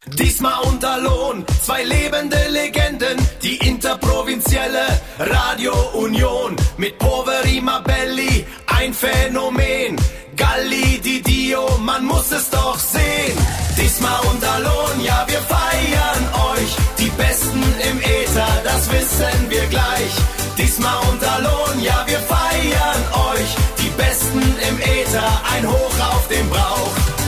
Diesmal unter Lohn, zwei lebende Legenden, die interprovinzielle Radio Union. Mit Poveri Mabelli, ein Phänomen. Galli di Dio, man muss es doch sehen. Diesmal unter Lohn, ja wir feiern euch. Die Besten im Äther, das wissen wir gleich. Diesmal unter Lohn, ja wir feiern euch. Die Besten im Äther, ein Hoch auf den Brauch.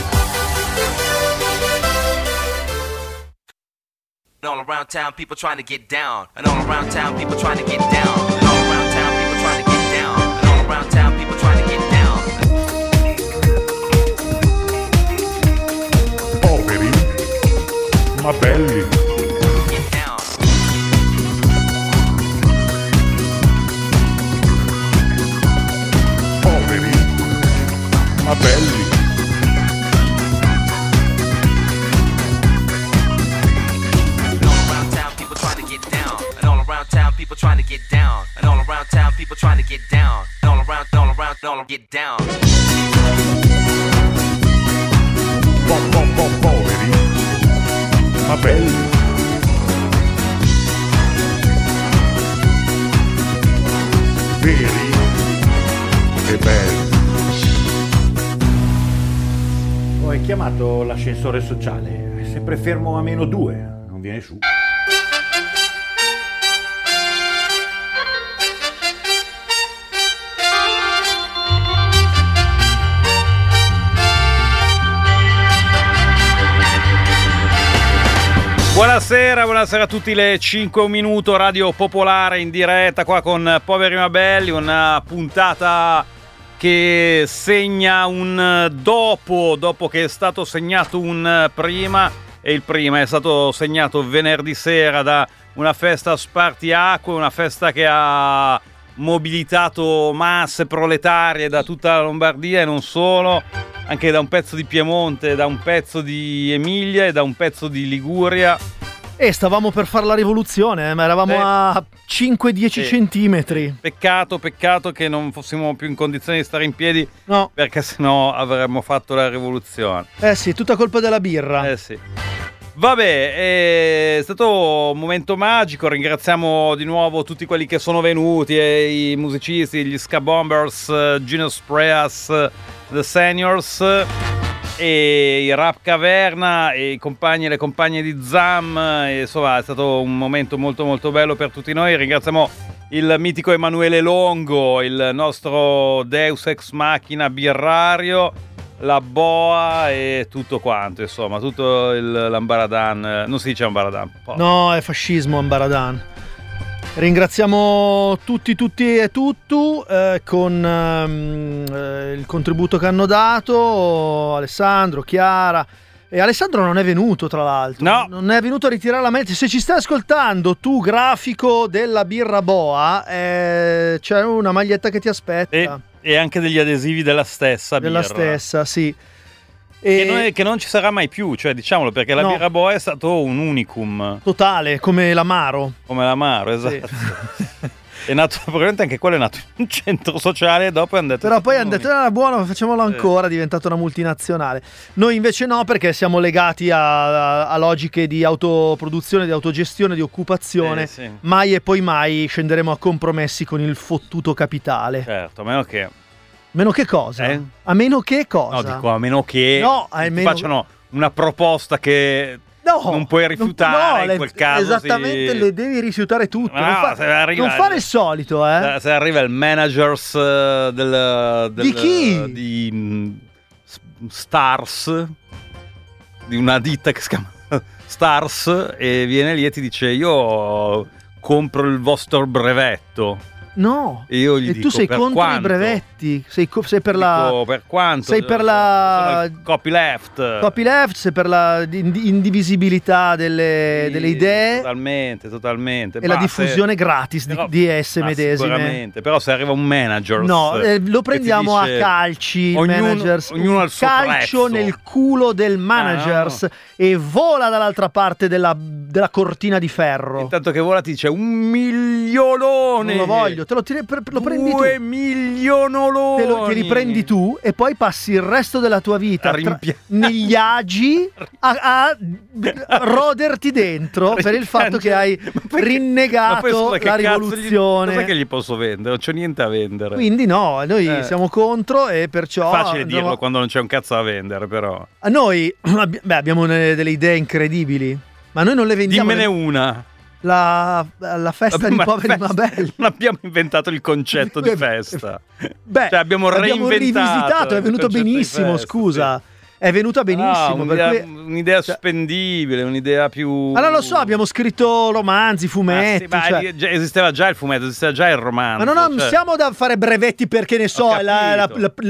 And all around town, people trying to get down. And all around town, people trying to get down. And all around town, people trying to get down. And all around town, people trying to get down. Poveri, ma belli. Get down. Poveri, ma belli. People trying to get down, and all around town, people trying to get down, and all around, get down. Poveri, ma belli. Veri e belli. Ho chiamato l'ascensore sociale, è sempre fermo a -2, non viene su. Buonasera a tutti, le 5 un minuto, Radio Popolare in diretta qua con Poveri ma Belli, una puntata che segna un dopo che è stato segnato un prima, e il prima è stato segnato venerdì sera da una festa spartiacque, una festa che ha mobilitato masse proletarie da tutta la Lombardia e non solo, anche da un pezzo di Piemonte, da un pezzo di Emilia e da un pezzo di Liguria. E stavamo per fare la rivoluzione, ma eravamo a 5-10 centimetri. Peccato che non fossimo più in condizioni di stare in piedi, no, perché sennò avremmo fatto la rivoluzione. Sì, tutta colpa della birra. Sì. Vabbè, è stato un momento magico, ringraziamo di nuovo tutti quelli che sono venuti, i musicisti, gli Ska Bombers, Genius Preas, The Seniors, e i Rap Caverna, e i compagni e le compagne di Zam, e insomma è stato un momento molto molto bello per tutti noi. Ringraziamo il mitico Emanuele Longo, il nostro Deus Ex Machina birrario, la Boa e tutto quanto, insomma, tutto l'Ambaradan. Non si dice Ambaradan? No, è fascismo Ambaradan. Ringraziamo tutti e tutto con il contributo che hanno dato Alessandro, Chiara. E Alessandro non è venuto, tra l'altro. No. Non è venuto a ritirare la maglietta. Se ci stai ascoltando, tu grafico della birra Boa, c'è una maglietta che ti aspetta. E anche degli adesivi della stessa birra. Della stessa, sì. Che non ci sarà mai più, cioè diciamolo, perché la birra Boa è stato un unicum. Totale, come l'Amaro. Come l'Amaro, esatto. Sì. È nato, probabilmente anche quello è nato in un centro sociale, e dopo hanno detto... Però poi hanno detto, era buono, facciamolo ancora, è diventata una multinazionale. Noi invece no, perché siamo legati a logiche di autoproduzione, di autogestione, di occupazione. Sì. Mai e poi mai scenderemo a compromessi con il fottuto capitale. Certo, a meno che... Meno che cosa? A meno che cosa? No, dico a meno che facciano una proposta che non puoi rifiutare, in quel caso. Esattamente, le devi rifiutare tutte. Non fare il solito, Se arriva il managers di chi? Di Stars, di una ditta che si chiama Stars, e viene lì e ti dice: io compro il vostro brevetto. No, e io gli e dico, tu sei per contro quanto? i brevetti, sei per la... Dico, per quanto? Sei per la... Copyleft. Copyleft, sei per la indivisibilità delle idee. Totalmente. E la diffusione gratis di esse medesime. Sicuramente, però se arriva un manager... No, lo prendiamo a calci, ognuno al suo calcio prezzo. nel culo del managers, e vola dall'altra parte della della cortina di ferro. Intanto che vola ti dice 1 milionone. Non lo voglio, te lo prendi tu. 2 milionoloni. Te li prendi tu e poi passi il resto della tua vita negli agi a roderti dentro per il fatto che hai rinnegato la rivoluzione. Cos'è che gli posso vendere? Non c'ho niente a vendere. Quindi no, noi siamo contro e perciò... È facile dirlo quando non c'è un cazzo da vendere, però. Noi abbiamo delle idee incredibili, ma noi non le vendiamo. Dimmene una. La festa di poveri ma belli. Non abbiamo inventato il concetto di festa. Beh, cioè abbiamo rivisitato, è venuto benissimo, scusa. È venuta benissimo. Un'idea spendibile, un'idea più... Ma non lo so, abbiamo scritto romanzi, fumetti. Esisteva già il fumetto, esisteva già il romanzo. Ma non siamo da fare brevetti perché ne so, la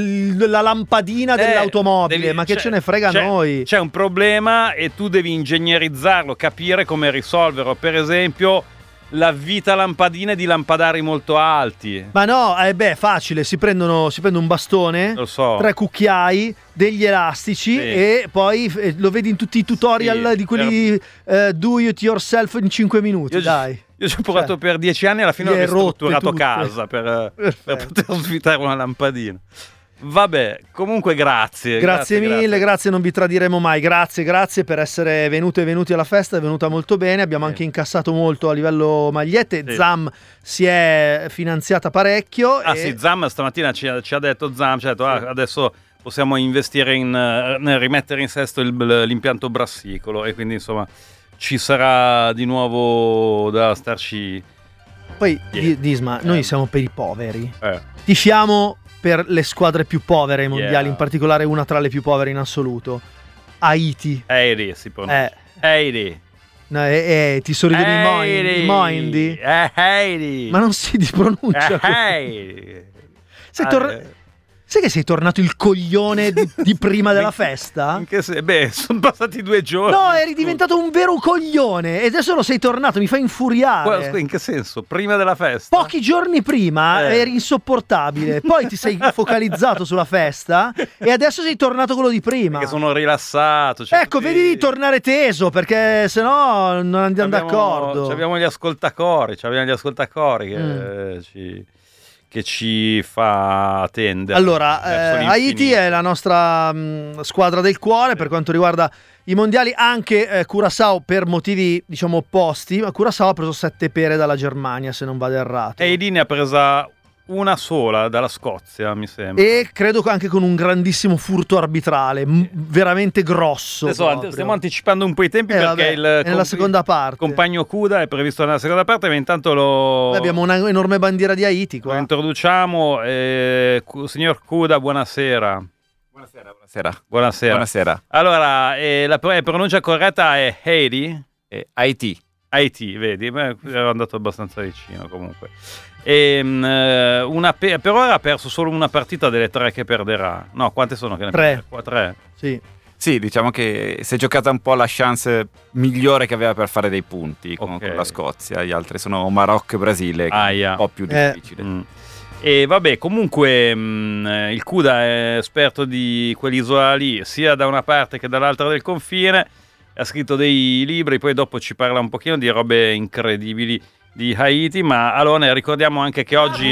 lampadina dell'automobile, ma che ce ne frega a noi? C'è un problema e tu devi ingegnerizzarlo, capire come risolverlo. Per esempio, la vita lampadina è di lampadari molto alti. Ma no, facile, si prende un bastone, lo so, 3 cucchiai, degli elastici e poi lo vedi in tutti i tutorial di quelli do it yourself in 5 minuti, dai. Io ci ho provato per 10 anni e alla fine ho ristrutturato casa per poter svitare una lampadina. Vabbè, comunque grazie mille, grazie, non vi tradiremo mai, grazie per essere venuti alla festa, è venuta molto bene, abbiamo anche incassato molto a livello magliette, Zam si è finanziata parecchio. Zam stamattina ci ha detto adesso possiamo investire nel rimettere in sesto l'impianto brassicolo e quindi insomma ci sarà di nuovo da starci. Poi Disma, noi siamo per i poveri, tifiamo per le squadre più povere ai mondiali, in particolare una tra le più povere in assoluto, Haiti. Haiti si pronuncia. Haiti. No, ti sorridono i moindi. Haiti. Ma non si pronuncia. Sai che sei tornato il coglione di prima della festa? Sono passati 2 giorni. No, eri diventato un vero coglione e adesso lo sei tornato, mi fa infuriare. In che senso? Prima della festa? Pochi giorni prima eri insopportabile, poi ti sei focalizzato sulla festa e adesso sei tornato quello di prima. Perché sono rilassato. Ecco, vedi di tornare teso perché sennò non andiamo d'accordo. Abbiamo gli ascoltacori che ci fa tendere. Allora, Haiti è la nostra squadra del cuore per quanto riguarda i mondiali, anche Curaçao per motivi diciamo opposti, ma Curaçao ha preso 7 pere dalla Germania se non vado errato. E Haiti ne ha presa una sola dalla Scozia, mi sembra. E credo anche con un grandissimo furto arbitrale, veramente grosso. Adesso stiamo anticipando un po' i tempi perché nella seconda parte. Compagno Cuda è previsto nella seconda parte, ma intanto abbiamo un'enorme bandiera di Haiti qua. Lo introduciamo. Signor Cuda, buonasera. Buonasera. Allora, la pronuncia corretta è Haiti? Haiti, vedi? Ero andato abbastanza vicino comunque. Per ora ha perso solo una partita delle 3 che perderà. No, quante sono? 3. 3. Sì, diciamo che si è giocata un po' la chance migliore che aveva per fare dei punti con la Scozia. Gli altri sono Marocco e Brasile, che è un po' più difficile. E vabbè, comunque il Cuda è esperto di quell'isola lì, sia da una parte che dall'altra del confine. Ha scritto dei libri, poi dopo ci parla un pochino di robe incredibili di Haiti, ma allora ricordiamo anche che oggi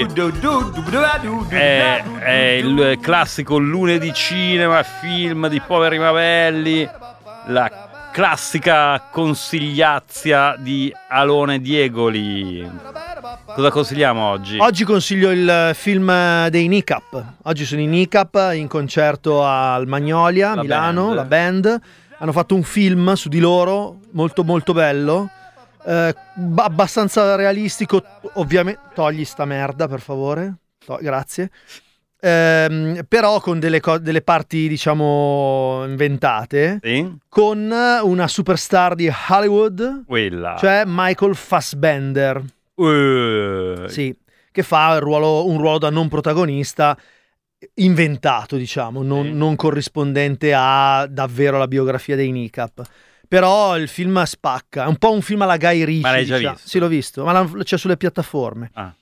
è il classico lunedì cinema, film di poveri ma belli, la classica consigliazia di Alone Diegoli. Cosa consigliamo oggi? Oggi consiglio il film dei Nicap. Oggi sono i Nicap in concerto al Magnolia, Milano, la band. Hanno fatto un film su di loro, molto molto bello, abbastanza realistico, ovviamente. Togli sta merda, per favore. Grazie. Però con delle parti, diciamo, inventate. Sì? Con una superstar di Hollywood, quella, cioè Michael Fassbender. Sì, che fa un ruolo da non protagonista, inventato, diciamo, non corrispondente a davvero la biografia dei Nicap. Però il film spacca, è un po' un film alla Guy Ritchie. Ma l'hai già visto? Sì, l'ho visto, ma c'è sulle piattaforme.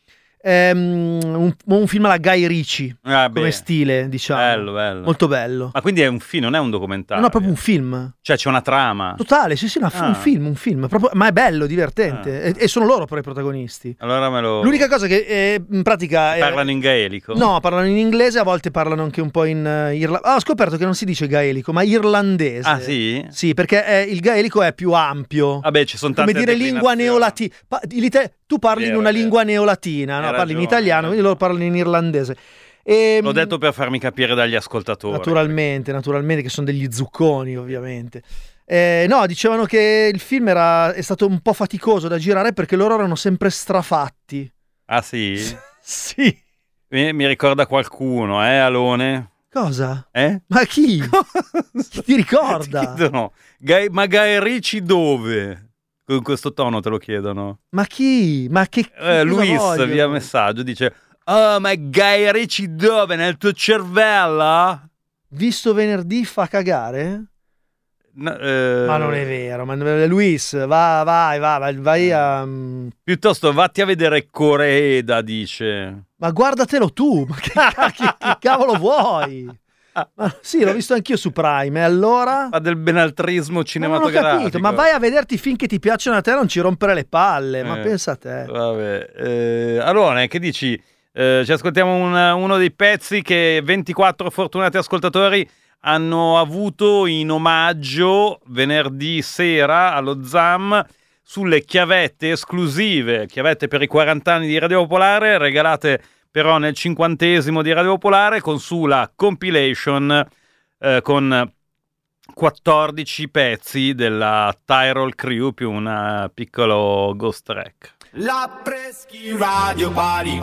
un film alla Guy Ritchie, come stile, diciamo. Bello. Molto bello. Ma quindi è un film, non è un documentario? No, proprio un film. Cioè c'è una trama? Totale, sì, un film. Proprio, ma è bello, divertente. E sono loro poi i protagonisti. Allora L'unica cosa che in pratica... Parlano in gaelico? No, parlano in inglese, a volte parlano anche un po' in irlandese. Ho scoperto che non si dice gaelico, ma irlandese. Ah, sì? Sì, perché il gaelico è più ampio. Vabbè, ci sono tante come dire lingua neolatina. Tu parli in una lingua neolatina, no? Parli in italiano, quindi loro parlano in irlandese. L'ho detto per farmi capire dagli ascoltatori. Naturalmente, che sono degli zucconi, ovviamente. No, dicevano che il film è stato un po' faticoso da girare perché loro erano sempre strafatti. Ah, sì? Sì. Mi ricorda qualcuno, Alone? Cosa? Ma chi? Ti ricorda? No. Ma Guy Ritchie dove? Con questo tono te lo chiedono. Ma chi? Ma che Luis via messaggio dice: oh, ma Guy Ritchie dove? Nel tuo cervello? Visto venerdì fa cagare? No, ma non è vero, ma Luis, vai a... Piuttosto vatti a vedere Coreeda, dice. Ma guardatelo tu, ma che cavolo vuoi? Ma sì, l'ho visto anch'io su Prime, e allora? Fa del benaltrismo cinematografico. Non ho capito, ma vai a vederti i film che ti piacciono a te, non ci rompere le palle, ma pensa a te. Vabbè, allora, che dici? Ci ascoltiamo uno dei pezzi che 24 fortunati ascoltatori hanno avuto in omaggio venerdì sera allo ZAM sulle chiavette esclusive, chiavette per i 40 anni di Radio Popolare, regalate però nel 50° di Radio Popolare, con sulla compilation con 14 pezzi della Tyrol Crew più un piccolo ghost track. La Preschi Radio Party.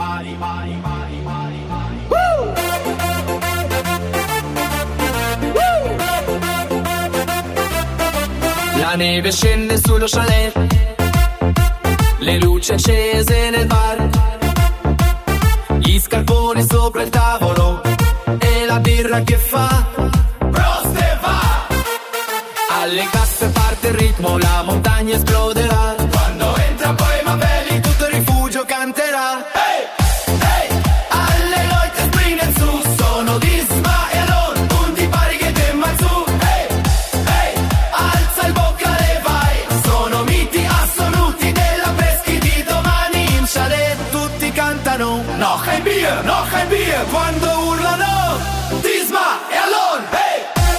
La neve scende sullo chalet, le luci accese nel bar, gli scarponi sopra il tavolo e la birra che fa Prost e va. Alle casse parte il ritmo, la montagna esploderà. Quando entra poi Mabelli tutto il rifugio canterà. Hey, hey, alle loite springen su, sono Disma e Alon, un di pari che te mazzu. Hey, hey, alza il boccale vai, sono miti assoluti della Preschi di domani. In chalet tutti cantano noch ein Bier, quando urlano Disma e Alon. Hey!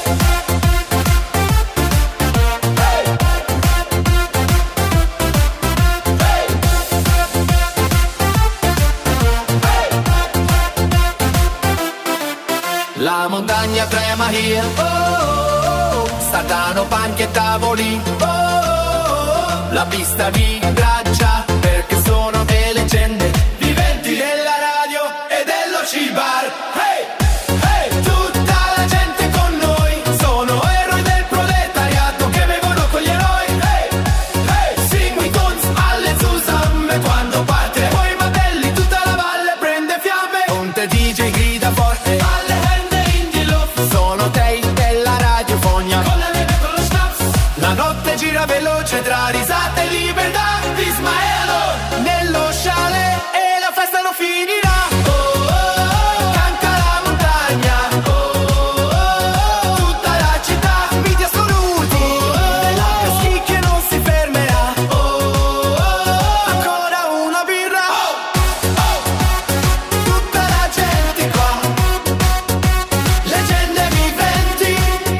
La montagna trema here, oh, oh, oh. Saltano panchi e tavoli, oh, oh, oh. La pista vibreggia perché sono le leggende viventi della radio e dello C-Bar. Hey, hey, tutta la gente con noi, sono eroi del proletariato che bevono con gli eroi. Hey, hey, singui cons alle Zusamme quando parte, poi Mabelli tutta la valle prende fiamme. Conte DJ grida forte alle sono te della radiofonia, con la neve e con lo snaps. La notte gira veloce tra risate e libertà. Ismaelo nello chalet e la festa non finirà. Oh, oh, oh, canta la montagna. Oh, oh, oh, tutta la città, miti assoluti. Oh, oh, oh, Preschi che non si fermerà. Oh, oh, oh, ancora una birra. Oh, oh, tutta la gente qua. Leggende viventi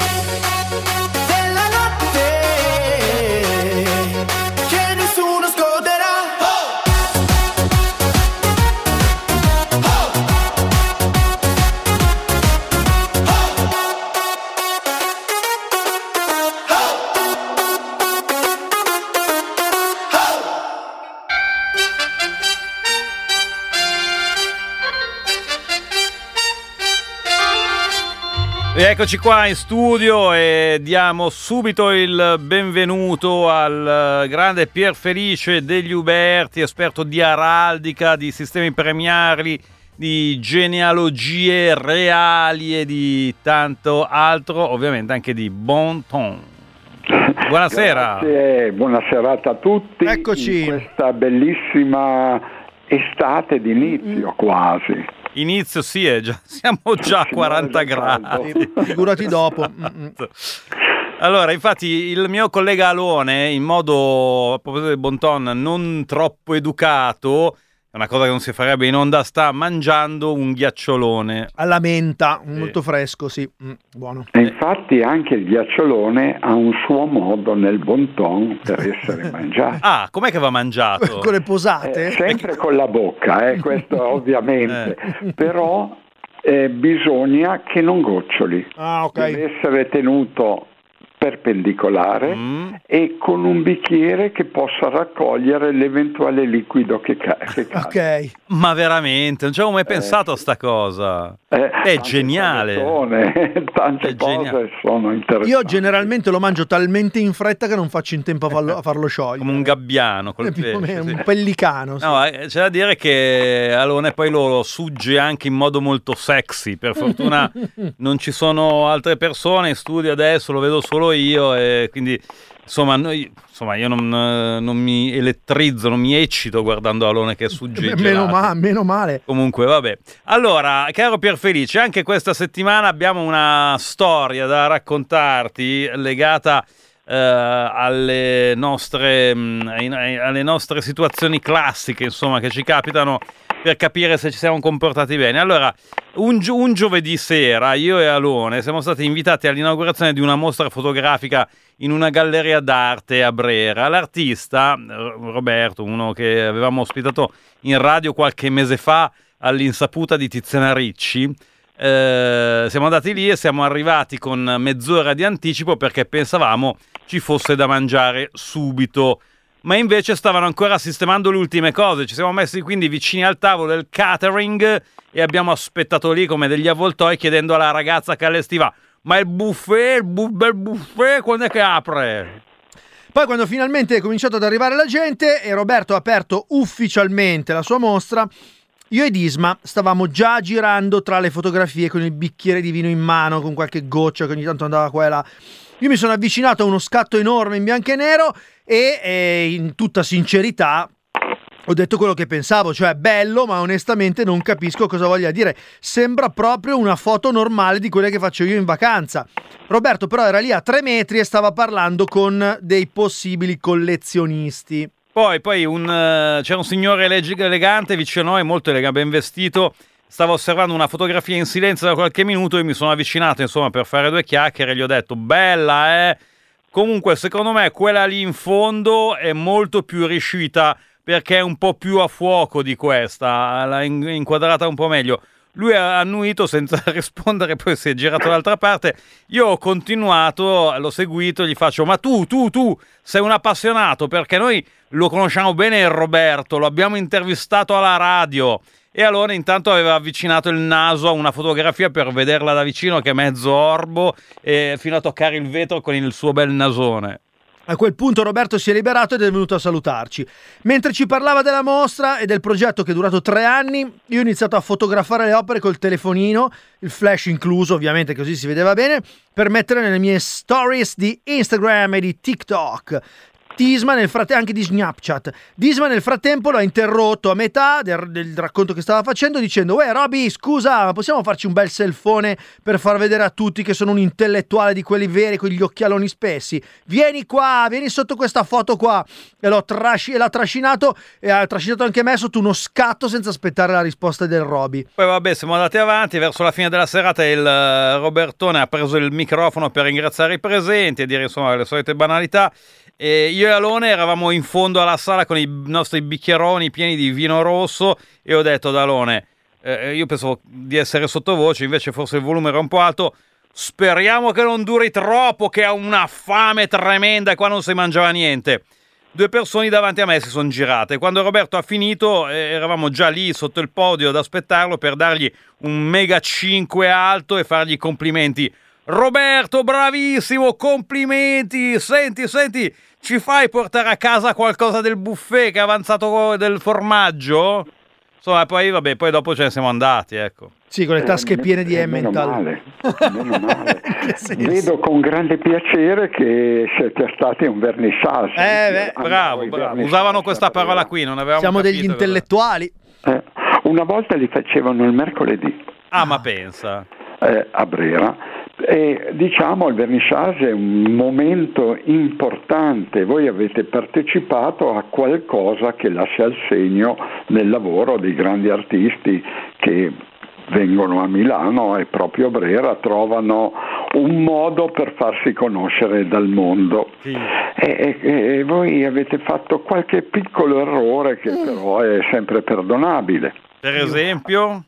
della notte che nessuno scorderà. Oh! Oh! E eccoci qua in studio e diamo subito il benvenuto al grande Pier Felice degli Uberti, esperto di araldica, di sistemi premiali, di genealogie reali e di tanto altro, ovviamente anche di bon ton. Buonasera. Grazie, buona serata a tutti. Eccoci. In questa bellissima estate d'inizio quasi. Inizio sì, siamo già a 40 gradi. Figurati dopo. Allora, infatti, il mio collega Alone, in modo, a proposito di bon ton, non troppo educato, è una cosa che non si farebbe in onda, sta mangiando un ghiacciolone. Alla menta, molto fresco, sì, buono. E infatti anche il ghiacciolone ha un suo modo nel bon ton per essere mangiato. Ah, com'è che va mangiato? Con le posate? Sempre con la bocca, questo ovviamente, però bisogna che non goccioli. Ah, ok. Deve essere tenuto perpendicolare e con un bicchiere che possa raccogliere l'eventuale liquido che cade. Ok. Ma veramente, non ci avevo mai pensato a sta cosa. È geniale. Tante cose sono interessanti. Io generalmente lo mangio talmente in fretta che non faccio in tempo a farlo sciogliere. Come un gabbiano col pesce, un pellicano. Sì. No, c'è da dire che Alone poi lo sugge anche in modo molto sexy. Per fortuna non ci sono altre persone in studio adesso, lo vedo solo io, e quindi insomma io non mi elettrizzo, non mi eccito guardando Alone che sugge meno male. Comunque vabbè. Allora, caro Pierfelice, anche questa settimana abbiamo una storia da raccontarti legata alle nostre situazioni classiche, insomma, che ci capitano, per capire se ci siamo comportati bene. Allora, un giovedì sera io e Alone siamo stati invitati all'inaugurazione di una mostra fotografica in una galleria d'arte a Brera. L'artista Roberto, uno che avevamo ospitato in radio qualche mese fa all'insaputa di Tiziana Ricci, siamo andati lì e siamo arrivati con mezz'ora di anticipo perché pensavamo ci fosse da mangiare subito, ma invece stavano ancora sistemando le ultime cose. Ci siamo messi quindi vicini al tavolo del catering e abbiamo aspettato lì come degli avvoltoi, chiedendo alla ragazza che allestiva: ma il buffet, bel buffet, quando è che apre? Poi quando finalmente è cominciato ad arrivare la gente e Roberto ha aperto ufficialmente la sua mostra, io ed Isma stavamo già girando tra le fotografie con il bicchiere di vino in mano, con qualche goccia che ogni tanto andava qua e là. Io mi sono avvicinato a uno scatto enorme in bianco e nero e in tutta sincerità ho detto quello che pensavo, cioè bello, ma onestamente non capisco cosa voglia dire. Sembra proprio una foto normale di quelle che faccio io in vacanza. Roberto però era lì a 3 metri e stava parlando con dei possibili collezionisti. Poi c'era un signore elegante vicino a noi, molto elegante, ben vestito. Stavo osservando una fotografia in silenzio da qualche minuto e mi sono avvicinato, insomma, per fare 2 chiacchiere e gli ho detto: bella, Comunque, secondo me, quella lì in fondo è molto più riuscita perché è un po' più a fuoco di questa, l'ha inquadrata un po' meglio. Lui ha annuito senza rispondere, poi si è girato dall'altra parte. Io ho continuato, l'ho seguito, gli faccio: ma tu sei un appassionato, perché noi lo conosciamo bene il Roberto, lo abbiamo intervistato alla radio. E allora intanto aveva avvicinato il naso a una fotografia per vederla da vicino, che è mezzo orbo, e fino a toccare il vetro con il suo bel nasone. A quel punto Roberto si è liberato ed è venuto a salutarci. Mentre ci parlava della mostra e del progetto che è durato 3 anni, io ho iniziato a fotografare le opere col telefonino, il flash incluso ovviamente, così si vedeva bene, per mettere nelle mie stories di Instagram e di TikTok. Disma anche di Snapchat. Disma nel frattempo l'ha interrotto a metà del racconto che stava facendo dicendo: uè Roby, scusa, ma possiamo farci un bel selfone per far vedere a tutti che sono un intellettuale di quelli veri con gli occhialoni spessi? Vieni qua, vieni sotto questa foto qua. E l'ha trascinato e ha trascinato anche me sotto uno scatto senza aspettare la risposta del Roby. Poi vabbè, siamo andati avanti, verso la fine della serata il Robertone ha preso il microfono per ringraziare i presenti e dire insomma le solite banalità. E io e Alone eravamo in fondo alla sala con i nostri bicchieroni pieni di vino rosso e ho detto ad Alone, io pensavo di essere sottovoce, invece forse il volume era un po' alto: speriamo che non duri troppo, che ha una fame tremenda e qua non si mangiava niente. 2 persone davanti a me si sono girate. Quando Roberto ha finito eravamo già lì sotto il podio ad aspettarlo per dargli un mega 5 alto e fargli complimenti. Roberto, bravissimo, complimenti, senti, ci fai portare a casa qualcosa del buffet che è avanzato del formaggio? Insomma, poi dopo ce ne siamo andati, ecco. Sì, con le tasche piene di Emmental. Meno male. Vedo con grande piacere che siete stati un vernissage. Bravo. Usavano questa parola qui, non avevamo Siamo degli intellettuali. Una volta li facevano il mercoledì. Ah, ma pensa. A Brera. E diciamo il vernissage è un momento importante, voi avete partecipato a qualcosa che lascia il segno nel lavoro dei grandi artisti che vengono a Milano e proprio a Brera trovano un modo per farsi conoscere dal mondo. Sì. E voi avete fatto qualche piccolo errore che però è sempre perdonabile. Per esempio?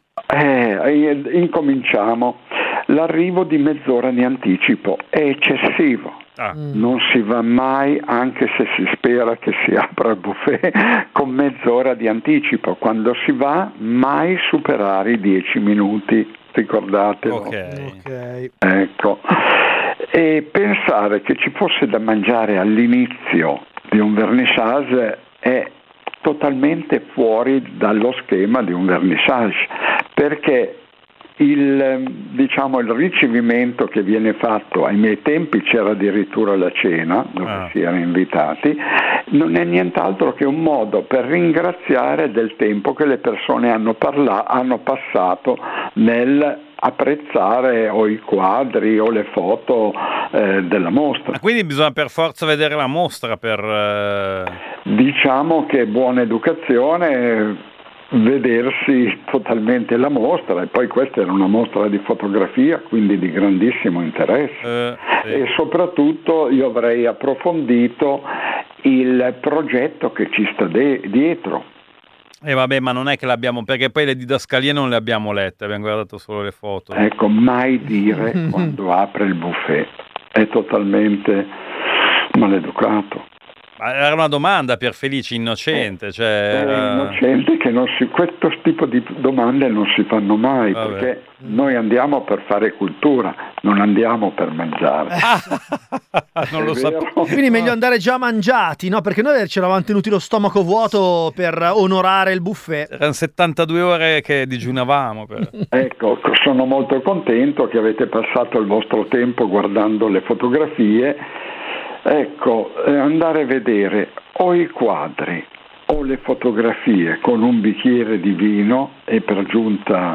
Incominciamo. L'arrivo di mezz'ora di anticipo è eccessivo. Non si va mai, anche se si spera che si apra il buffet, con mezz'ora di anticipo. Quando si va, mai superare i 10 minuti, ricordatelo. Ok. Ecco. E pensare che ci fosse da mangiare all'inizio di un vernissage è totalmente fuori dallo schema di un vernissage, perché il ricevimento che viene fatto, ai miei tempi c'era addirittura la cena dove si erano invitati, non è nient'altro che un modo per ringraziare del tempo che le persone hanno passato nel apprezzare o i quadri o le foto della mostra. Quindi bisogna per forza vedere la mostra per... Diciamo che buona educazione vedersi totalmente la mostra, e poi questa era una mostra di fotografia, quindi di grandissimo interesse, e soprattutto io avrei approfondito il progetto che ci sta dietro. Vabbè, ma non è che l'abbiamo, perché poi le didascalie non le abbiamo lette, abbiamo guardato solo le foto. Ecco, mai dire quando apre il buffet, è totalmente maleducato. Era una domanda per Felici, innocente. Innocente, che questo tipo di domande non si fanno mai. Vabbè. Perché noi andiamo per fare cultura, non andiamo per mangiare. Non lo sapevo. Quindi meglio andare già mangiati, no? Perché noi ci eravamo tenuti lo stomaco vuoto per onorare il buffet. Erano 72 ore che digiunavamo. Ecco, sono molto contento che avete passato il vostro tempo guardando le fotografie. Ecco, andare a vedere o i quadri o le fotografie con un bicchiere di vino, e per giunta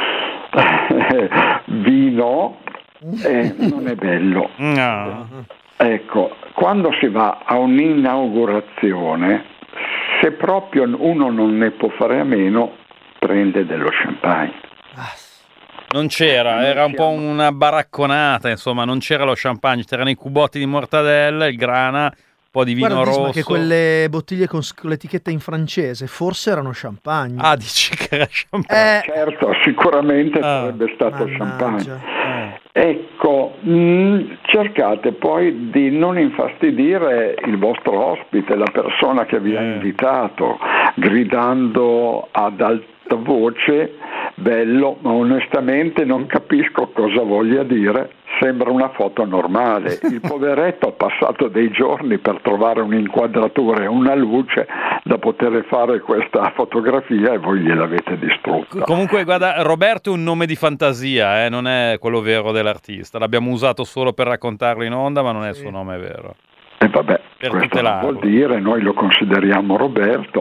vino, non è bello. No. Ecco, quando si va a un'inaugurazione, se proprio uno non ne può fare a meno, prende dello champagne. Non c'era, era un po' una baracconata, insomma, non c'era lo champagne, c'erano i cubotti di mortadella, il grana, un po' di vino rosso. Ma che quelle bottiglie con l'etichetta in francese forse erano champagne. Ah, dici che era champagne? Certo, sicuramente sarebbe stato champagne. Ecco, cercate poi di non infastidire il vostro ospite, la persona che vi ha invitato, gridando ad alta voce: bello, ma onestamente non capisco cosa voglia dire, sembra una foto normale. Il poveretto ha passato dei giorni per trovare un'inquadratura e una luce da poter fare questa fotografia, e voi gliel'avete distrutta. Comunque guarda, Roberto è un nome di fantasia, non è quello vero dell'artista, l'abbiamo usato solo per raccontarlo in onda, ma non è il suo nome vero. E vabbè, per questo non vuol dire, noi lo consideriamo Roberto,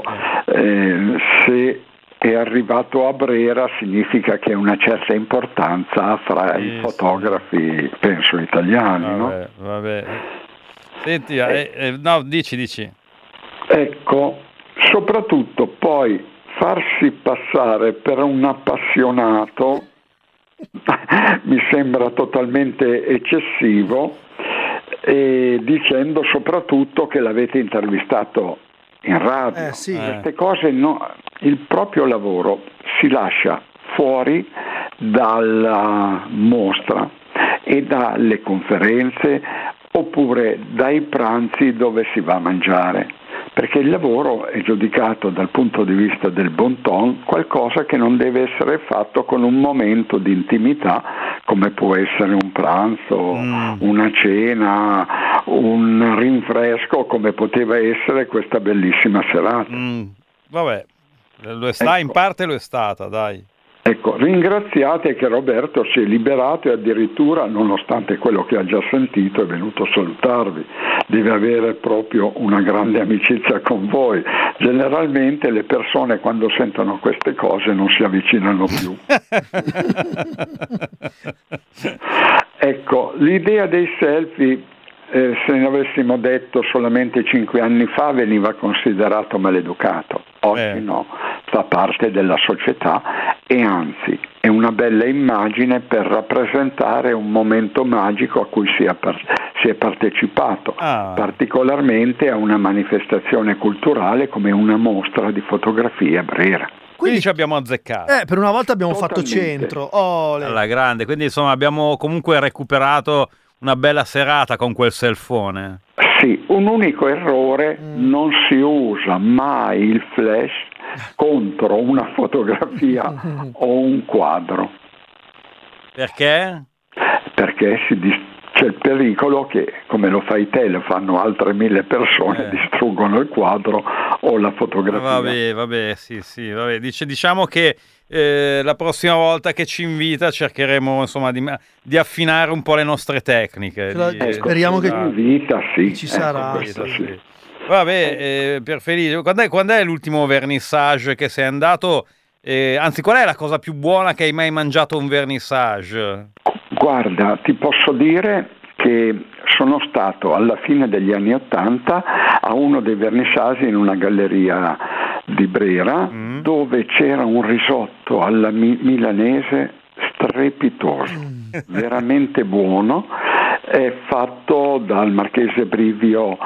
se è arrivato a Brera significa che ha una certa importanza fra i fotografi, penso italiani, no? Vabbè. Senti, no, dici. Ecco, soprattutto poi farsi passare per un appassionato mi sembra totalmente eccessivo, e dicendo soprattutto che l'avete intervistato in radio. Queste cose il proprio lavoro si lascia fuori dalla mostra e dalle conferenze oppure dai pranzi dove si va a mangiare, perché il lavoro è giudicato dal punto di vista del bon ton qualcosa che non deve essere fatto con un momento di intimità come può essere un pranzo, una cena, un rinfresco, come poteva essere questa bellissima serata. Vabbè, In parte lo è stata, dai. Ecco, ringraziate che Roberto si è liberato e addirittura, nonostante quello che ha già sentito, è venuto a salutarvi. Deve avere proprio una grande amicizia con voi. Generalmente le persone quando sentono queste cose non si avvicinano più. Ecco, l'idea dei selfie, se ne avessimo detto solamente 5 anni fa, veniva considerato maleducato. Oggi no, fa parte della società e anzi è una bella immagine per rappresentare un momento magico a cui si è partecipato, particolarmente a una manifestazione culturale come una mostra di fotografie a Brera. Quindi ci abbiamo azzeccato. Per una volta abbiamo fatto centro. Alla grande, quindi insomma abbiamo comunque recuperato una bella serata con quel cellphone. Sì, un unico errore, non si usa mai il flash contro una fotografia o un quadro. Perché? Perché c'è il pericolo che, come lo fai te, lo fanno altre 1000 persone, distruggono il quadro o la fotografia. Vabbè, sì, vabbè. Diciamo che la prossima volta che ci invita cercheremo insomma di affinare un po' le nostre tecniche. Speriamo che invita, ci sarà. Sì. Vabbè, per Felice, quando è l'ultimo vernissage che sei andato? Anzi, qual è la cosa più buona che hai mai mangiato a un vernissage? Guarda, ti posso dire che sono stato alla fine degli anni '80 a uno dei vernissaggi in una galleria di Brera dove c'era un risotto alla milanese strepitoso, veramente buono, è fatto dal marchese Brivio,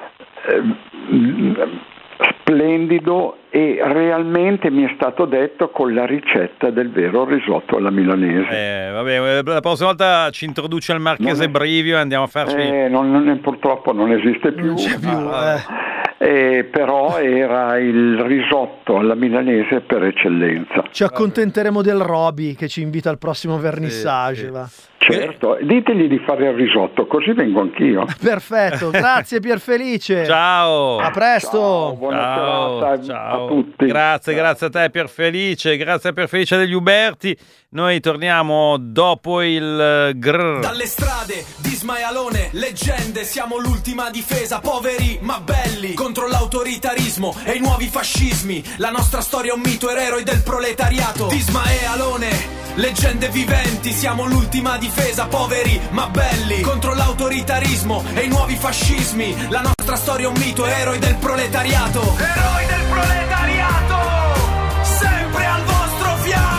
splendido, e realmente mi è stato detto con la ricetta del vero risotto alla milanese. Vabbè, la prossima volta ci introduce il marchese Brivio e andiamo a farci... purtroppo non esiste più. Non c'è più, però era il risotto alla milanese per eccellenza. Ci accontenteremo del Roby che ci invita al prossimo vernissage. Va. Certo, ditegli di fare il risotto, così vengo anch'io. Perfetto, grazie Pierfelice. Ciao. A presto. Ciao, buona serata a tutti. Grazie a te Pierfelice, grazie a Pierfelice degli Uberti. Noi torniamo dopo il grrr. Dalle strade di Ismaialone, leggende, siamo l'ultima difesa, poveri ma belli, contro l'autoritarismo e i nuovi fascismi. La nostra storia è un mito, eroi del proletariato. Di Ismaialone, leggende viventi, siamo l'ultima difesa, poveri ma belli, contro l'autoritarismo e i nuovi fascismi. La nostra storia è un mito, eroi del proletariato. Eroi del proletariato, sempre al vostro fianco.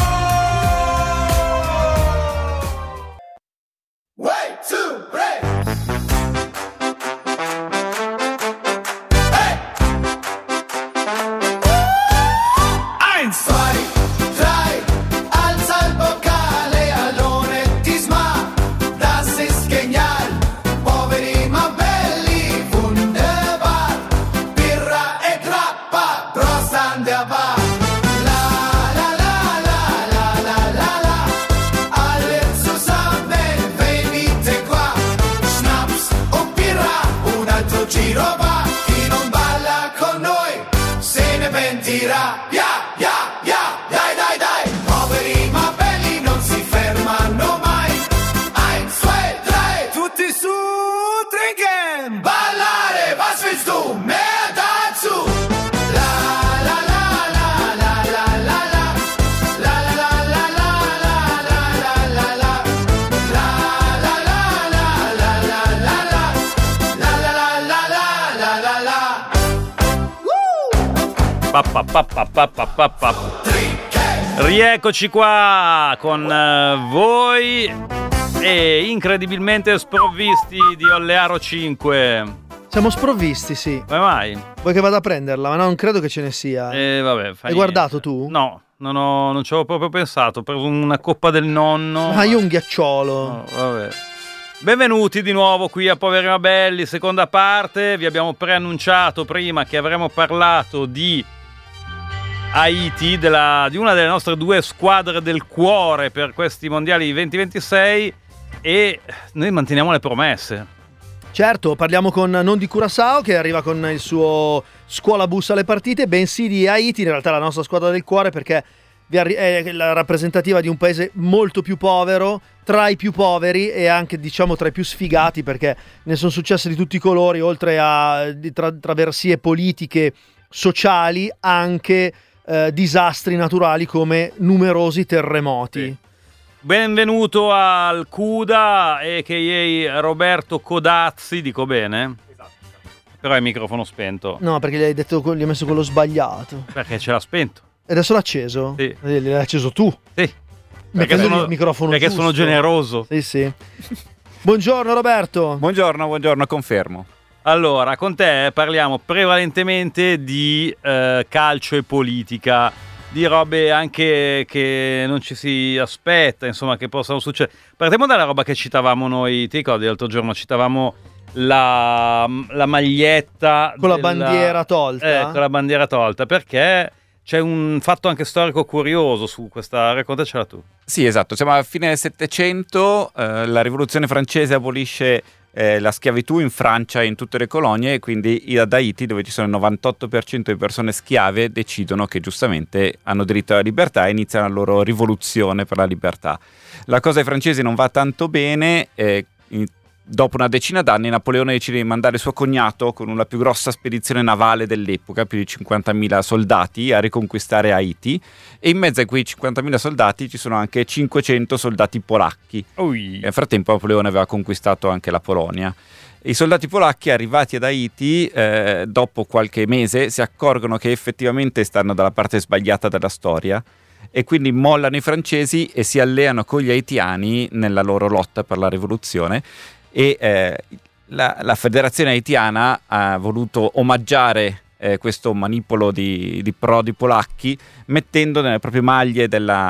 Way to break. Hey! Eins, zwei, drei, alza il boccale all'one, Tisma, das ist genial, poveri ma belli, wunderbar, birra e grappa, Prost an der Bar. Giro va, chi non balla con noi se ne pentirà. Dai, poveri ma belli non si fermano mai. Eins, zwei, drei, tutti su, trinken, ballare, was willst du, mehr dazu. Rieccoci qua con voi e incredibilmente sprovvisti di Ollearo 5. Siamo sprovvisti, sì. Come mai? Vuoi che vada a prenderla? Ma no, non credo che ce ne sia. Vabbè, hai guardato tu? No, non ci avevo proprio pensato. Ho preso una coppa del nonno. Ma io un ghiacciolo. No, vabbè. Benvenuti di nuovo qui a Poveri ma Belli, seconda parte. Vi abbiamo preannunciato prima che avremmo parlato di Haiti, di una delle nostre due squadre del cuore per questi mondiali 2026, e noi manteniamo le promesse. Certo, parliamo con non di Curaçao, che arriva con il suo scuola bus alle partite, bensì di Haiti, in realtà la nostra squadra del cuore, perché è la rappresentativa di un paese molto più povero, tra i più poveri e anche diciamo tra i più sfigati, perché ne sono successe di tutti i colori, oltre a traversie politiche, sociali, anche disastri naturali come numerosi terremoti. Sì. Benvenuto al CUDA, a.k.a. Roberto Codazzi, dico bene? Esatto. Però è il microfono spento. No, perché gli hai messo quello sbagliato. Perché ce l'ha spento. E adesso l'ha acceso? Sì. L'hai acceso tu? Sì. Perché sono il microfono perché giusto. Sono generoso. Sì. Buongiorno Roberto. Buongiorno, confermo. Allora, con te parliamo prevalentemente di calcio e politica, di robe anche che non ci si aspetta, insomma, che possano succedere. Partiamo dalla roba che citavamo noi, ti ricordi l'altro giorno citavamo la maglietta con la bandiera tolta? Con la bandiera tolta, perché c'è un fatto anche storico curioso su questa, raccontacela tu. Sì, esatto, siamo alla fine del Settecento, la rivoluzione francese abolisce la schiavitù in Francia e in tutte le colonie, e quindi ad Haiti, dove ci sono il 98% di persone schiave, decidono che giustamente hanno diritto alla libertà e iniziano la loro rivoluzione per la libertà. La cosa ai francesi non va tanto bene, dopo una decina d'anni Napoleone decide di mandare suo cognato con la più grossa spedizione navale dell'epoca, più di 50.000 soldati, a riconquistare Haiti, e in mezzo a quei 50.000 soldati ci sono anche 500 soldati polacchi. Nel frattempo Napoleone aveva conquistato anche la Polonia. I soldati polacchi, arrivati ad Haiti, dopo qualche mese si accorgono che effettivamente stanno dalla parte sbagliata della storia, e quindi mollano i francesi e si alleano con gli haitiani nella loro lotta per la rivoluzione. E la federazione haitiana ha voluto omaggiare questo manipolo di prodi polacchi, mettendo nelle proprie maglie della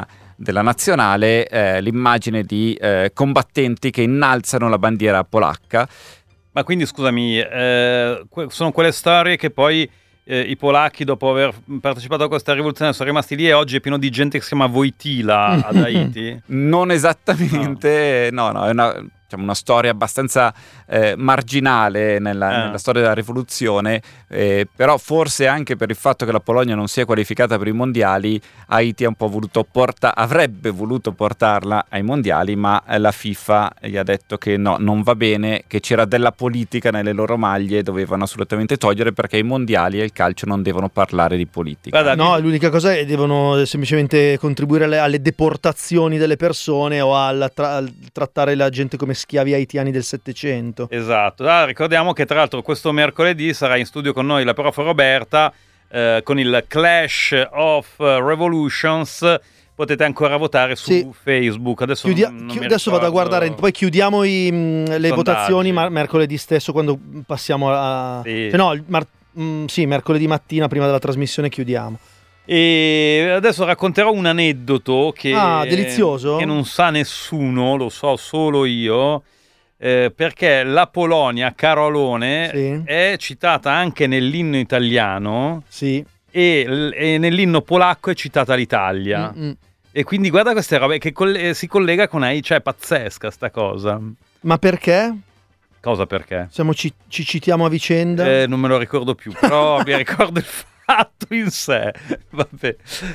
nazionale l'immagine di combattenti che innalzano la bandiera polacca. Ma quindi scusami, sono quelle storie che poi i polacchi, dopo aver partecipato a questa rivoluzione, sono rimasti lì, e oggi è pieno di gente che si chiama Wojtyla ad Haiti? Non esattamente, no, è una storia abbastanza marginale nella storia della rivoluzione, però forse anche per il fatto che la Polonia non si è qualificata per i mondiali, Haiti ha un po' avrebbe voluto portarla ai mondiali, ma la FIFA gli ha detto che no, non va bene, che c'era della politica nelle loro maglie, dovevano assolutamente togliere, perché i mondiali e il calcio non devono parlare di politica. No, l'unica cosa è che devono semplicemente contribuire alle deportazioni delle persone o al trattare la gente come schiavi haitiani del Settecento. Esatto. Ricordiamo che tra l'altro questo mercoledì sarà in studio con noi la prof Roberta con il Clash of Revolutions. Potete ancora votare su Facebook. Adesso adesso vado a guardare, poi chiudiamo le votazioni mercoledì stesso, quando passiamo a... Sì. Mercoledì mattina prima della trasmissione chiudiamo. E adesso racconterò un aneddoto che delizioso, che non sa nessuno, lo so solo io, perché la Polonia, Carolone, è citata anche nell'inno italiano, e nell'inno polacco è citata l'Italia. E quindi guarda queste robe che si collega con Haiti, cioè è pazzesca sta cosa. Ma perché? Cosa perché? Ci citiamo a vicenda? Non me lo ricordo più, però mi ricordo il fatto in sé. Vabbè.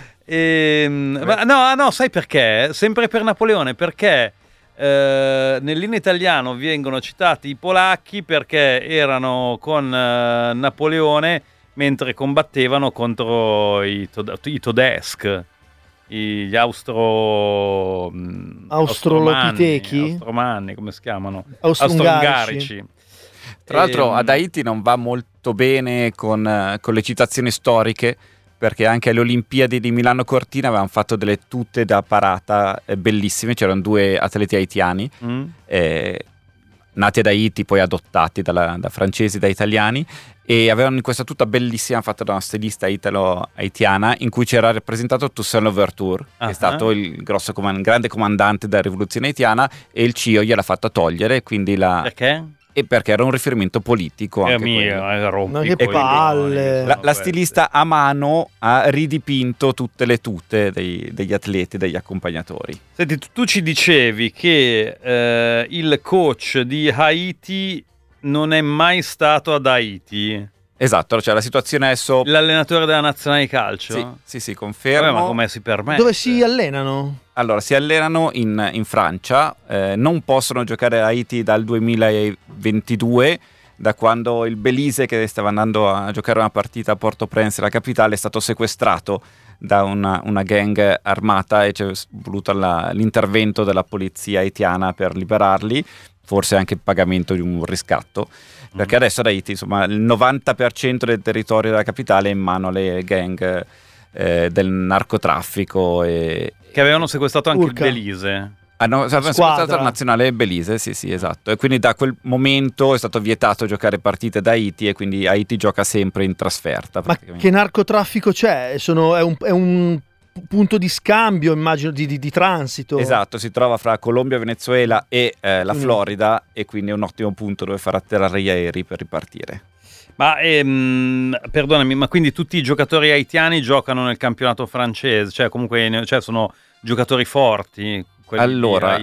No, sai perché? Sempre per Napoleone, perché nell'inno italiano vengono citati i polacchi perché erano con Napoleone mentre combattevano contro i Todesc, gli australopitechi, come si chiamano? Austro-ungarici. Tra l'altro ad Haiti non va molto bene con le citazioni storiche, perché anche alle Olimpiadi di Milano Cortina avevano fatto delle tute da parata bellissime, c'erano 2 atleti haitiani nati ad Haiti, poi adottati da francesi, da italiani, e avevano in questa tuta bellissima fatta da una stilista italo-haitiana, in cui c'era rappresentato Toussaint Louverture, che è stato il grande comandante della rivoluzione haitiana, e il CIO gliel'ha fatta togliere, quindi Perché? E perché era un riferimento politico anche Ma che palle! La stilista a mano ha ridipinto tutte le tute degli atleti, degli accompagnatori. Senti, tu ci dicevi che il coach di Haiti non è mai stato ad Haiti. Esatto, cioè la situazione adesso... L'allenatore della nazionale di calcio? Sì, confermo. Vabbè, ma come si permette? Dove si allenano? Allora, si allenano in Francia, non possono giocare a Haiti dal 2022, da quando il Belize, che stava andando a giocare una partita a Port-au-Prince, la capitale, è stato sequestrato da una gang armata e c'è voluto l'intervento della polizia haitiana per liberarli, forse anche il pagamento di un riscatto, perché adesso ad Haiti, insomma, il 90% del territorio della capitale è in mano alle gang del narcotraffico. Che avevano sequestrato anche il Belize. Avevano sequestrato la nazionale Belize, sì, esatto. E quindi da quel momento è stato vietato giocare partite da Haiti e quindi Haiti gioca sempre in trasferta. Ma che narcotraffico c'è? È un punto di scambio, immagino, di transito. Esatto, si trova fra Colombia, Venezuela e la Florida, e quindi è un ottimo punto dove far atterrare gli aerei per ripartire. Ma perdonami, ma quindi tutti i giocatori haitiani giocano nel campionato francese? Cioè comunque sono giocatori forti? Allora,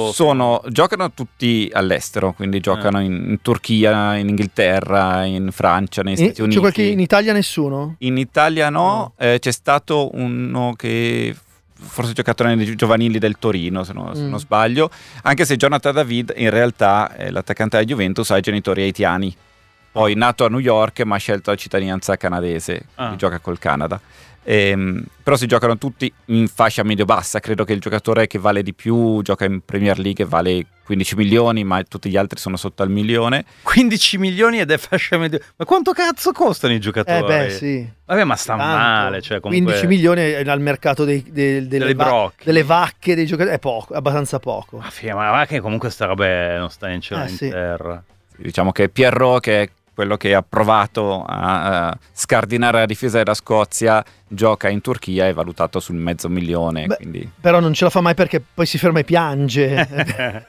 giocano tutti all'estero, quindi giocano in Turchia, in Inghilterra, in Francia, negli Stati Uniti. C'è qualche in Italia? Nessuno? In Italia no. C'è stato uno che forse ha giocato nei giovanili del Torino, se non sbaglio, anche se Jonathan David in realtà l'attaccante della Juventus ha i genitori haitiani, poi nato a New York ma ha scelto la cittadinanza canadese, quindi gioca col Canada. Però si giocano tutti in fascia medio-bassa. Credo che il giocatore che vale di più gioca in Premier League e vale 15 milioni, ma tutti gli altri sono sotto al milione. 15 milioni ed è fascia medio. Ma quanto cazzo costano i giocatori? Sì. Vabbè, ma sta male. Cioè, comunque... 15 milioni al mercato delle vacche dei giocatori è poco, abbastanza poco. Ma che comunque sta roba non sta in cielo in terra. Diciamo che Pierrot, che è quello che ha provato a scardinare la difesa della Scozia, gioca in Turchia, è valutato sul $500,000. Quindi... Però non ce la fa mai perché poi si ferma e piange.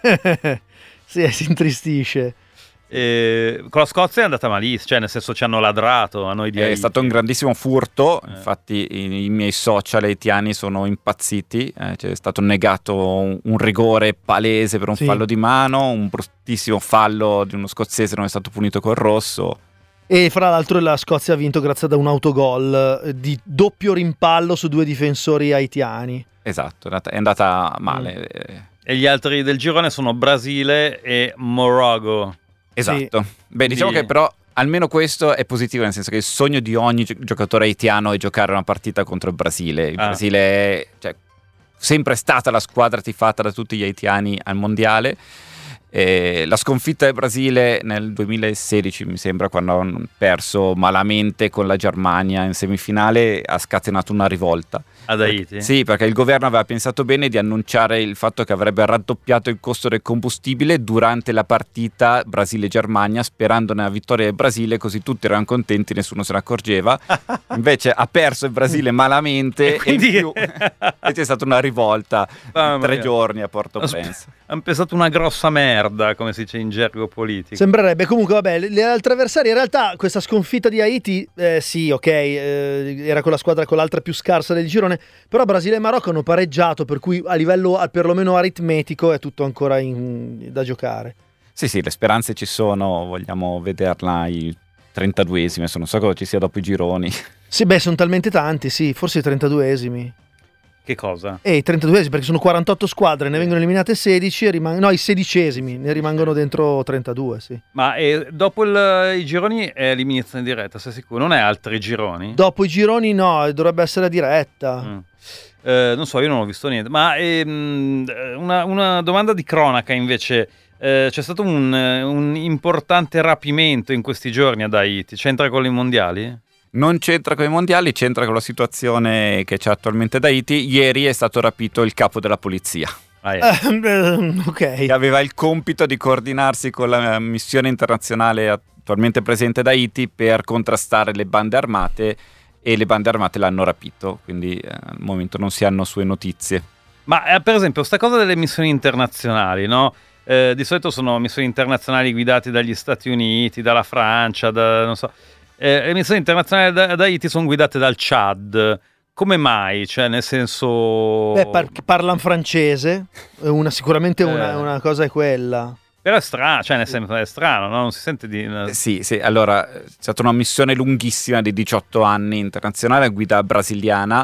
Si intristisce. Con la Scozia è andata malissimo, cioè nel senso ci hanno ladrato a noi di Haiti. È stato un grandissimo furto, infatti i miei social haitiani sono impazziti, c'è stato negato un rigore palese per un fallo di mano, un bruttissimo fallo di uno scozzese non è stato punito col rosso. E fra l'altro la Scozia ha vinto grazie ad un autogol di doppio rimpallo su 2 difensori haitiani. Esatto, è andata male. E gli altri del girone sono Brasile e Morocco. Esatto. Beh, diciamo che però almeno questo è positivo, nel senso che il sogno di ogni giocatore haitiano è giocare una partita contro il Brasile. Il Brasile è sempre stata la squadra tifata da tutti gli haitiani al mondiale. La sconfitta del Brasile nel 2016, mi sembra, quando hanno perso malamente con la Germania in semifinale, ha scatenato una rivolta. Ad Haiti? Sì, perché il governo aveva pensato bene di annunciare il fatto che avrebbe raddoppiato il costo del combustibile durante la partita Brasile-Germania, sperando nella vittoria del Brasile, così tutti erano contenti, nessuno se ne accorgeva. Invece ha perso il Brasile malamente e quindi... e c'è stata una rivolta 3 giorni a Port-au-Prince. Hanno pensato una grossa merda, come si dice in gergo politico. Sembrerebbe. Comunque vabbè, le altre avversarie, in realtà questa sconfitta di Haiti sì, ok, era con la squadra con l'altra più scarsa del girone, però Brasile e Marocco hanno pareggiato, per cui a livello perlomeno aritmetico è tutto ancora da giocare. Sì, le speranze ci sono, vogliamo vederla ai 32esimi, adesso non so cosa ci sia dopo i gironi. Sì, sono talmente tanti, sì, forse i 32esimi. Che cosa? I 32esimi, perché sono 48 squadre, ne vengono eliminate 16 e i 16esimi ne rimangono dentro 32, sì. Ma dopo i gironi è eliminazione diretta, sei sicuro? Non è altri gironi? Dopo i gironi no, dovrebbe essere diretta. Non so, io non ho visto niente. Ma una domanda di cronaca invece. C'è stato un importante rapimento in questi giorni ad Haiti. C'entra con i mondiali? Non c'entra con i mondiali, c'entra con la situazione che c'è attualmente ad Haiti. Ieri è stato rapito il capo della polizia. Ok. Che aveva il compito di coordinarsi con la missione internazionale attualmente presente ad Haiti per contrastare le bande armate, e le bande armate l'hanno rapito, quindi al momento non si hanno sue notizie. Ma per esempio sta cosa delle missioni internazionali, no? Di solito sono missioni internazionali guidate dagli Stati Uniti, dalla Francia, non so. Le missioni internazionali ad Haiti sono guidate dal Chad. Come mai? Cioè, nel senso... parlano francese, sicuramente una cosa è quella. Però è strano, cioè nel senso è strano, no? Non si sente di... Sì, allora è stata una missione lunghissima di 18 anni internazionale a guida brasiliana.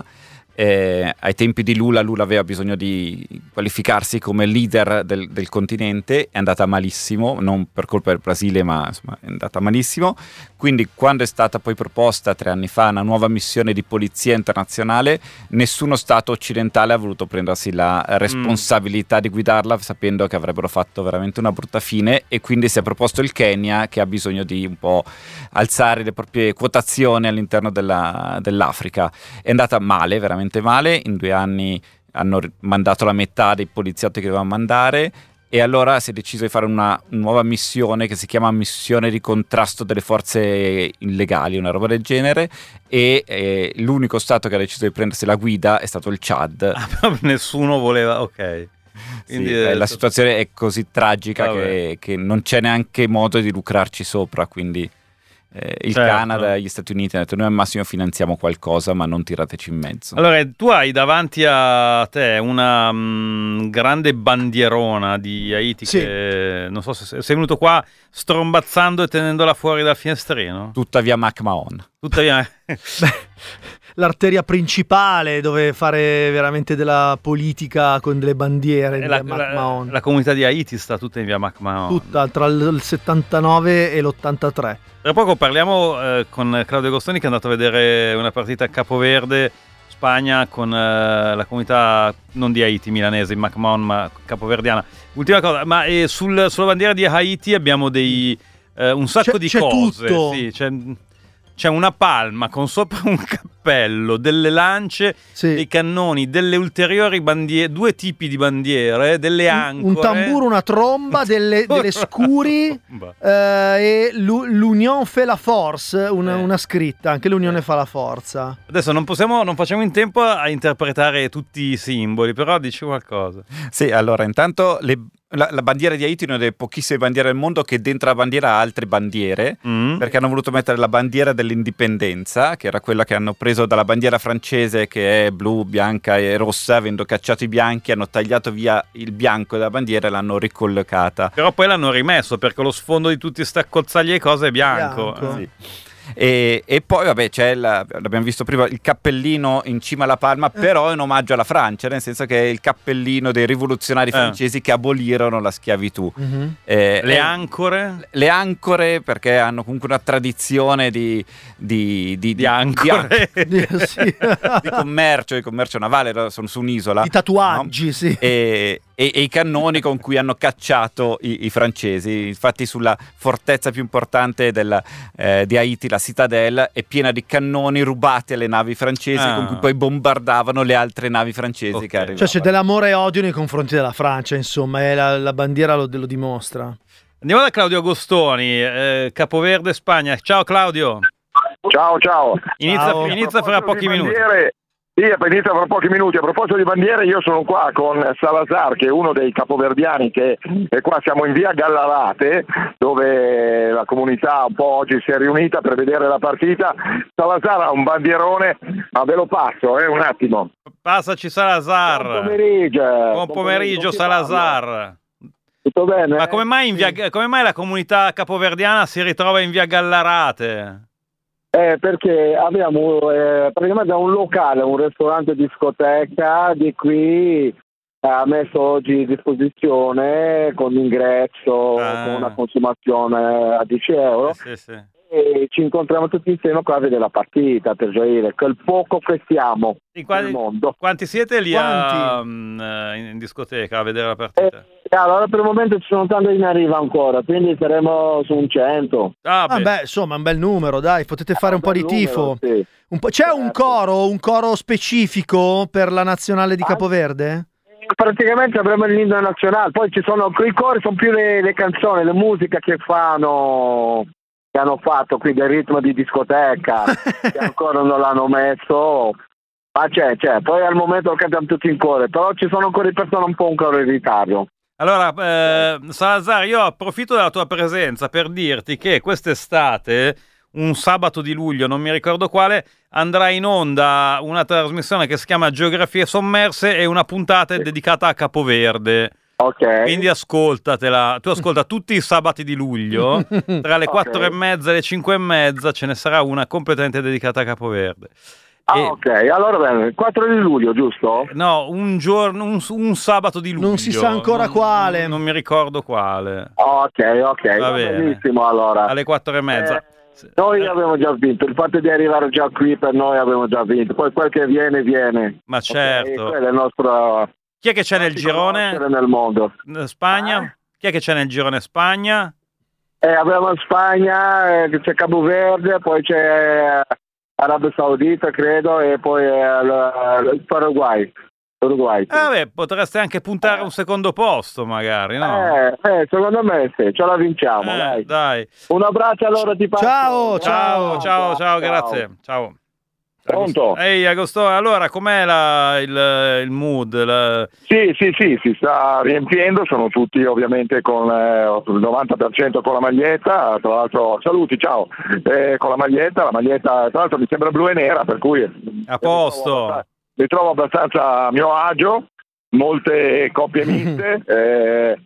Ai tempi di Lula aveva bisogno di qualificarsi come leader del continente, è andata malissimo, non per colpa del Brasile, ma insomma è andata malissimo. Quindi quando è stata poi proposta 3 anni fa una nuova missione di polizia internazionale, nessuno stato occidentale ha voluto prendersi la responsabilità di guidarla, sapendo che avrebbero fatto veramente una brutta fine, e quindi si è proposto il Kenya, che ha bisogno di un po' alzare le proprie quotazioni all'interno dell'Africa. È andata male, veramente male. In 2 anni hanno mandato la metà dei poliziotti che dovevano mandare, e allora si è deciso di fare una nuova missione che si chiama missione di contrasto delle forze illegali, una roba del genere, e l'unico stato che ha deciso di prendersi la guida è stato il Chad. Nessuno voleva, ok. Quindi, sì, la situazione è così tragica che non c'è neanche modo di lucrarci sopra, quindi il Canada e gli Stati Uniti hanno detto: noi al massimo finanziamo qualcosa, ma non tirateci in mezzo. Allora, tu hai davanti a te una grande bandierona di Haiti, sì, che non so se sei venuto qua strombazzando e tenendola fuori dal finestrino. Tuttavia McMahon. Tuttavia l'arteria principale dove fare veramente della politica con delle bandiere. La comunità di Haiti sta tutta in via McMahon. Tutta, tra il 79 e l'83. Tra poco parliamo con Claudio Agostoni, che è andato a vedere una partita a Capoverde, Spagna, con la comunità non di Haiti milanese, in McMahon, ma capoverdiana. Ultima cosa, ma sulla bandiera di Haiti abbiamo un sacco di cose. Tutto. Sì, c'è una palma con sopra un cappello, delle lance, sì, dei cannoni, delle ulteriori bandiere, 2 tipi di bandiere, delle ancore, un tamburo, una tromba, delle scuri e l'Union fait la force, una scritta, anche l'Unione fa la forza. Adesso non facciamo in tempo a interpretare tutti i simboli, però dici qualcosa. Sì, allora intanto la bandiera di Haiti è una delle pochissime bandiere al mondo che dentro la bandiera ha altre bandiere, perché hanno voluto mettere la bandiera dell'indipendenza, che era quella che hanno preso dalla bandiera francese, che è blu, bianca e rossa. Avendo cacciato i bianchi, hanno tagliato via il bianco della bandiera e l'hanno ricollocata. Però poi l'hanno rimesso, perché lo sfondo di tutti sta cozzagli e cose è bianco. Sì. E poi vabbè c'è l'abbiamo visto prima, il cappellino in cima alla palma, però è un omaggio alla Francia, nel senso che è il cappellino dei rivoluzionari francesi che abolirono la schiavitù. Le ancore perché hanno comunque una tradizione di ancore di commercio navale, sono su un'isola, di tatuaggi, no? Sì. E i cannoni con cui hanno cacciato i francesi. Infatti sulla fortezza più importante di Haiti, la Citadelle, è piena di cannoni rubati alle navi francesi, con cui poi bombardavano le altre navi francesi che arrivavano. Cioè c'è dell'amore e odio nei confronti della Francia, insomma, e la bandiera lo dimostra. Andiamo da Claudio Agostoni, Capoverde, Spagna. Ciao Claudio. Ciao. Inizia fra pochi minuti. Sì, inizia fra pochi minuti. A proposito di bandiere, io sono qua con Salazar, che è uno dei capoverdiani, che è qua, siamo in via Gallarate, dove la comunità un po' oggi si è riunita per vedere la partita. Salazar ha un bandierone, ma ve lo passo, un attimo. Passaci Salazar. Buon pomeriggio Salazar. Tutto bene? Ma come mai la comunità capoverdiana si ritrova in via Gallarate? Perché abbiamo praticamente un locale, un ristorante discoteca di qui ha messo oggi a disposizione con ingresso, con una consumazione a 10 euro. Sì. E ci incontriamo tutti insieme qua a vedere la partita, per gioire quel poco che siamo nel mondo. Quanti siete lì in discoteca a vedere la partita? Allora per il momento ci sono tanti che ne arriva ancora, quindi saremo su un 100. Beh, insomma, un bel numero, dai, potete fare un po' di tifo. Sì. C'è un coro specifico per la nazionale di Capoverde? Praticamente avremo l'inno nazionale, poi ci sono i cori, sono più le canzoni, le musiche che hanno fatto qui del ritmo di discoteca, che ancora non l'hanno messo, ma c'è, poi al momento lo cantiamo tutti in coro, però ci sono ancora persone un po' in ritardo. Allora, Salazar, io approfitto della tua presenza per dirti che quest'estate, un sabato di luglio, non mi ricordo quale, andrà in onda una trasmissione che si chiama Geografie sommerse, e una puntata dedicata a Capoverde. Ok. Quindi ascoltatela. Tu ascolta tutti i sabati di luglio, tra le 4:30 e le 5:30 ce ne sarà una completamente dedicata a Capoverde. Ok, allora bene, il 4 di luglio, giusto? No, un giorno, un sabato di luglio. Non si sa ancora quale. Non mi ricordo quale. Ok, va benissimo allora. Alle 4:30. Noi abbiamo già vinto, il fatto di arrivare già qui per noi abbiamo già vinto, poi quel che viene. Ma certo. Quello è il nostro... Chi è che c'è nel girone? Nel mondo. Spagna? Chi è che c'è nel girone Spagna? Abbiamo Spagna, c'è Cabo Verde, poi c'è Arabia Saudita, credo, e poi il Paraguay. Vabbè, potreste anche puntare a un secondo posto, magari, no? Secondo me sì, ce la vinciamo, dai. Un abbraccio allora, ti passo. Ciao, grazie. Ciao. Pronto? Ehi, Agostò, allora com'è il mood? Sì, si sta riempiendo, sono tutti ovviamente con il 90% con la maglietta, tra l'altro saluti, ciao, con la maglietta tra l'altro mi sembra blu e nera, per cui a posto. Mi trovo abbastanza a mio agio, molte coppie miste, e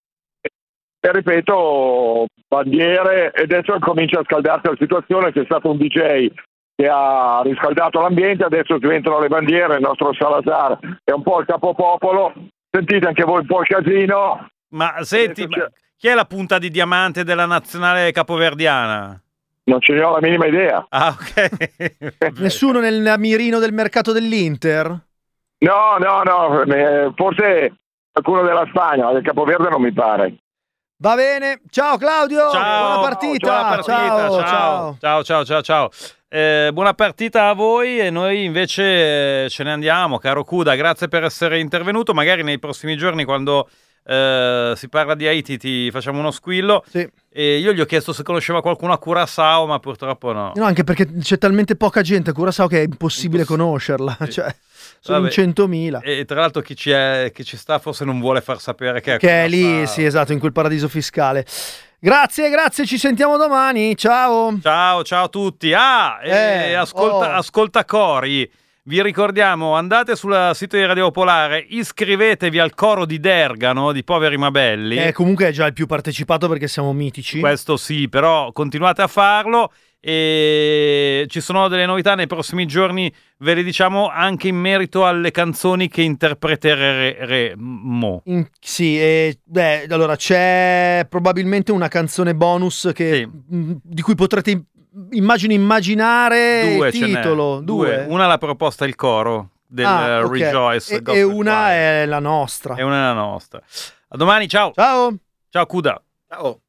ripeto, bandiere, e adesso comincia a scaldarsi la situazione, c'è stato un DJ che ha riscaldato l'ambiente, adesso diventano le bandiere, il nostro Salazar è un po' il capopopolo, sentite anche voi un po' il casino. Ma senti, chi è la punta di diamante della nazionale capoverdiana? Non ce ne ho la minima idea. Ah, ok. Nessuno nel mirino del mercato dell'Inter? No, forse qualcuno della Spagna, del Capoverde non mi pare. Va bene, ciao Claudio, buona partita. Ciao. Buona partita a voi e noi invece ce ne andiamo, caro Cuda, grazie per essere intervenuto, magari nei prossimi giorni quando si parla di Haiti ti facciamo uno squillo. Sì. E io gli ho chiesto se conosceva qualcuno a Curaçao, ma purtroppo no. No, anche perché c'è talmente poca gente a Curaçao che è impossibile conoscerla, cioè sono 100.000. E tra l'altro chi ci sta forse non vuole far sapere che è lì, sì, esatto, in quel paradiso fiscale. Grazie, ci sentiamo domani, ciao a tutti. Ascolta Cori, vi ricordiamo, andate sul sito di Radio Popolare, iscrivetevi al coro di Dergano di Poveri ma Belli. Comunque è già il più partecipato perché siamo mitici. Questo sì, però continuate a farlo e ci sono delle novità nei prossimi giorni, ve le diciamo, anche in merito alle canzoni che interpreteremo. Allora c'è probabilmente una canzone bonus di cui potrete immaginare il titolo. Due. Una l'ha proposta il coro del Rejoice e una è la nostra. A domani, ciao. Ciao Cuda. Ciao.